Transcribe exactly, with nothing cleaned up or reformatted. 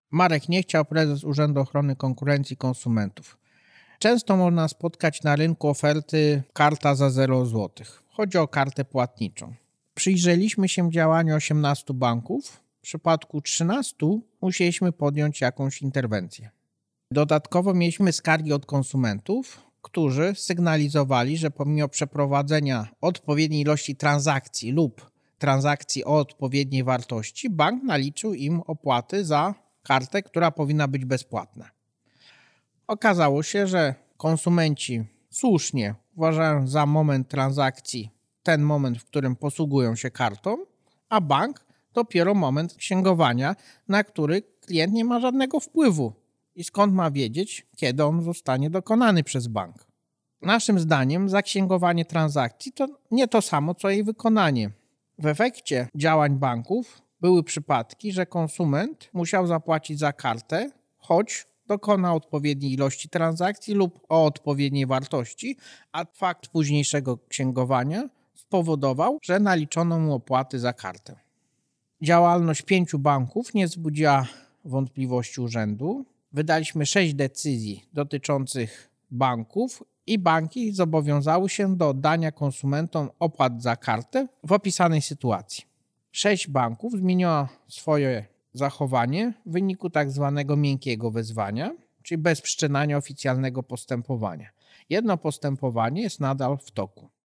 Marek Niechciał, prezes Urzędu Ochrony Konkurencji i Konsumentów. Często można spotkać na rynku oferty karta za zero złotych. Chodzi o kartę płatniczą. Przyjrzeliśmy się działaniu osiemnastu banków. W przypadku trzynastu musieliśmy podjąć jakąś interwencję. Dodatkowo mieliśmy skargi od konsumentów, którzy sygnalizowali, że pomimo przeprowadzenia odpowiedniej ilości transakcji lub transakcji o odpowiedniej wartości, bank naliczył im opłaty za kartę, która powinna być bezpłatna. Okazało się, że konsumenci słusznie uważają za moment transakcji ten moment, w którym posługują się kartą, a bank dopiero moment księgowania, na który klient nie ma żadnego wpływu. I skąd ma wiedzieć, kiedy on zostanie dokonany przez bank? Naszym zdaniem zaksięgowanie transakcji to nie to samo, co jej wykonanie. W efekcie działań banków były przypadki, że konsument musiał zapłacić za kartę, choć dokona odpowiedniej ilości transakcji lub o odpowiedniej wartości, a fakt późniejszego księgowania spowodował, że naliczono mu opłaty za kartę. Działalność pięciu banków nie wzbudziła wątpliwości urzędu. Wydaliśmy sześć decyzji dotyczących banków i banki zobowiązały się do oddania konsumentom opłat za kartę w opisanej sytuacji. Sześć banków zmieniło swoje zachowanie w wyniku tak zwanego miękkiego wezwania, czyli bez wszczynania oficjalnego postępowania. Jedno postępowanie jest nadal w toku.